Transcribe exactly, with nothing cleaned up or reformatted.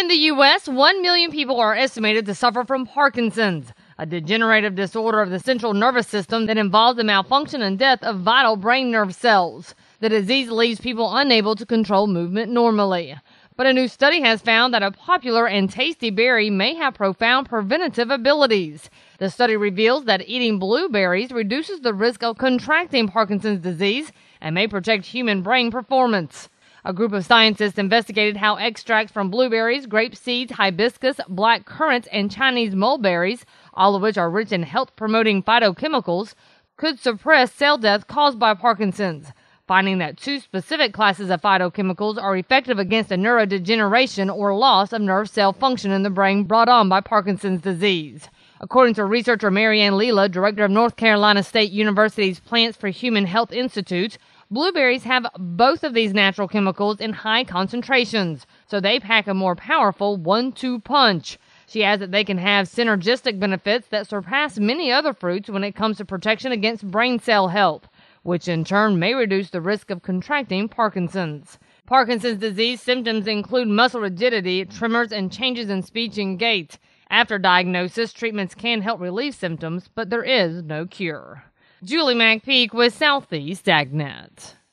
In the U S, one million people are estimated to suffer from Parkinson's, a degenerative disorder of the central nervous system that involves the malfunction and death of vital brain nerve cells. The disease leaves people unable to control movement normally. But a new study has found that a popular and tasty berry may have profound preventative abilities. The study reveals that eating blueberries reduces the risk of contracting Parkinson's disease and may protect human brain performance. A group of scientists investigated how extracts from blueberries, grape seeds, hibiscus, black currants, and Chinese mulberries, all of which are rich in health-promoting phytochemicals, could suppress cell death caused by Parkinson's, finding that two specific classes of phytochemicals are effective against a neurodegeneration or loss of nerve cell function in the brain brought on by Parkinson's disease. According to researcher Marianne Leela, director of North Carolina State University's Plants for Human Health Institute, blueberries have both of these natural chemicals in high concentrations, so they pack a more powerful one two punch. She adds that they can have synergistic benefits that surpass many other fruits when it comes to protection against brain cell health, which in turn may reduce the risk of contracting Parkinson's. Parkinson's disease symptoms include muscle rigidity, tremors, and changes in speech and gait. After diagnosis, treatments can help relieve symptoms, but there is no cure. Julie McPeak with Southeast AgNet.